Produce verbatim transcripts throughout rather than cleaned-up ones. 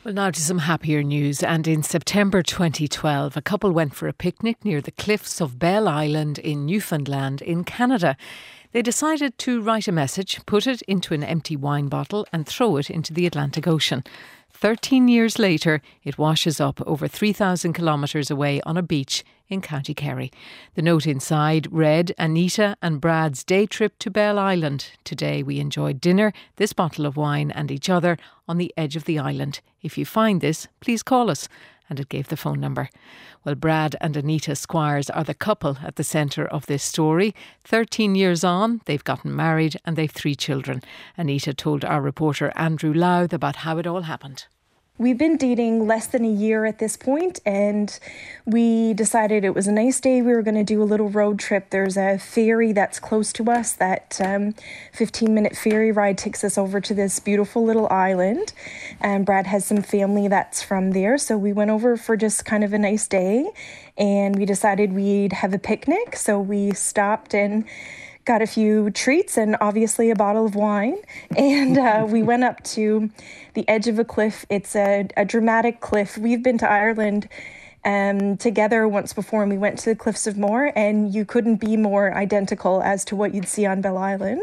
Well, now to some happier news. And in September twenty twelve, a couple went for a picnic near the cliffs of Bell Island in Newfoundland in Canada. They decided to write a message, put it into an empty wine bottle and throw it into the Atlantic Ocean. Thirteen years later, it washes up over three thousand kilometres away on a beach in County Kerry. The note inside read, Anita and Brad's day trip to Bell Island. Today we enjoyed dinner, this bottle of wine and each other on the edge of the island. If you find this, please call us. And it gave the phone number. Well, Brad and Anita Squires are the couple at the centre of this story. Thirteen years on, they've gotten married and they've three children. Anita told our reporter Andrew Louth about how it all happened. We've been dating less than a year at this point, and we decided it was a nice day. We were going to do a little road trip. There's a ferry that's close to us. That um, fifteen-minute ferry ride takes us over to this beautiful little island. And Brad has some family that's from there, so we went over for just kind of a nice day, and we decided we'd have a picnic. So we stopped and got a few treats and obviously a bottle of wine. And uh, we went up to the edge of a cliff. It's a, a dramatic cliff. We've been to Ireland um, together once before, and we went to the Cliffs of Moher, and you couldn't be more identical as to what you'd see on Bell Island.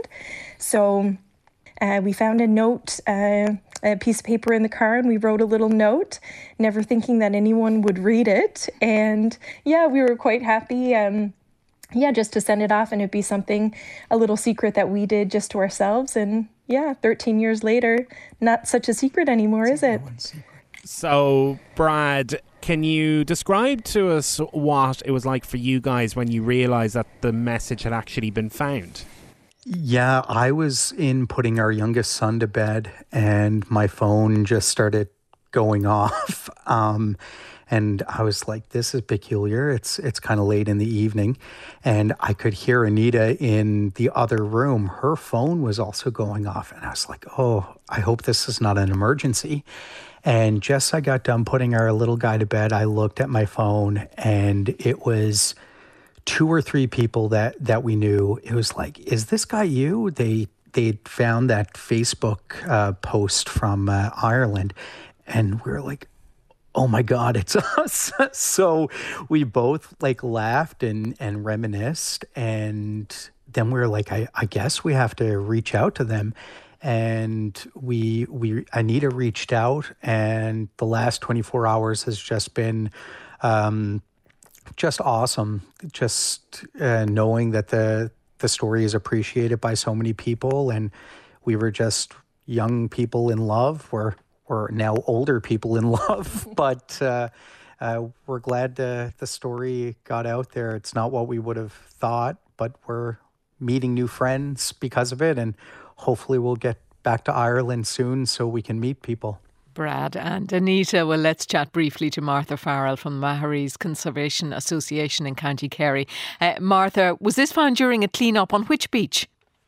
So uh, we found a note, uh, a piece of paper in the car, and we wrote a little note, never thinking that anyone would read it. And yeah, we were quite happy. Um, Yeah, just to send it off, and it'd be something, a little secret that we did just to ourselves. And yeah, thirteen years later, not such a secret anymore, is it? So, Brad, can you describe to us what it was like for you guys when you realised that the message had actually been found? Yeah, I was in putting our youngest son to bed, and my phone just started going off. Um And I was like, this is peculiar. It's it's kind of late in the evening. And I could hear Anita in the other room. Her phone was also going off. And I was like, oh, I hope this is not an emergency. And just as I got done putting our little guy to bed, I looked at my phone, and it was two or three people that, that we knew. It was like, is this guy you? They, they found that Facebook uh, post from uh, Ireland. And we were like, oh my God, it's us. So we both like laughed and, and reminisced. And then we were like, I, I guess we have to reach out to them. And we, we, Anita reached out, and the last twenty-four hours has just been um, just awesome. Just uh, knowing that the, the story is appreciated by so many people. And we were just young people in love. We're We're now older people in love, but uh, uh, we're glad uh, the story got out there. It's not what we would have thought, but we're meeting new friends because of it, and hopefully we'll get back to Ireland soon so we can meet people. Brad and Anita. Well, let's chat briefly to Martha Farrell from the Maharees Conservation Association in County Kerry. Uh, Martha, was this found during a clean-up on which beach?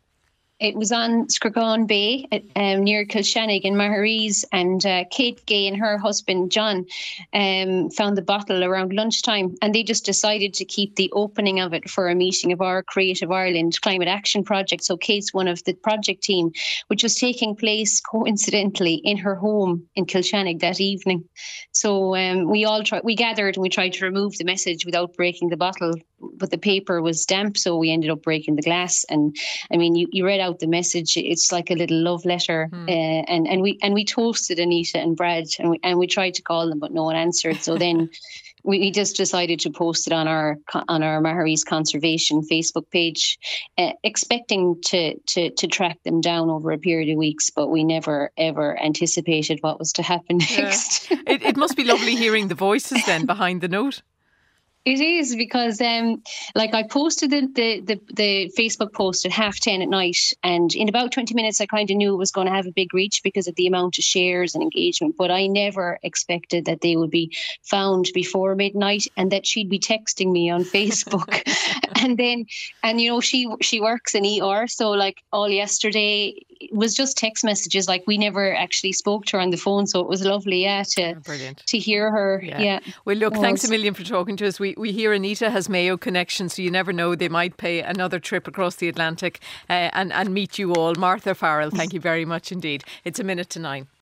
It was on Scragon Bay at, um, near Kilshannig in Maharees, and uh, Kate Gay and her husband John um, found the bottle around lunchtime, and they just decided to keep the opening of it for a meeting of our Creative Ireland Climate Action Project. So Kate's one of the project team, which was taking place coincidentally in her home in Kilshannig that evening. So um, we all tried, we gathered and we tried to remove the message without breaking the bottle, but the paper was damp, so we ended up breaking the glass. And I mean, you, you read out the message. It's like a little love letter, hmm. uh, and and we and we toasted Anita and Brad, and we and we tried to call them, but no one answered. So then we, we just decided to post it on our on our Maharees Conservation Facebook page, uh, expecting to to to track them down over a period of weeks, but we never ever anticipated what was to happen next. Yeah. it, it must be lovely hearing the voices then behind the note. It is, because um, like I posted the, the, the, the Facebook post at half ten at night, and in about twenty minutes I kind of knew it was going to have a big reach because of the amount of shares and engagement, but I never expected that they would be found before midnight and that she'd be texting me on Facebook. and then, and you know, she she works in E R, so like all yesterday it was just text messages, like we never actually spoke to her on the phone, so it was lovely, yeah, to, oh, to hear her. Yeah. yeah. Well, look, thanks a million for talking to us. We we hear Anita has Mayo connections, so you never know, they might pay another trip across the Atlantic uh, and, and meet you all. Martha Farrell, thank you very much indeed. It's a minute to nine.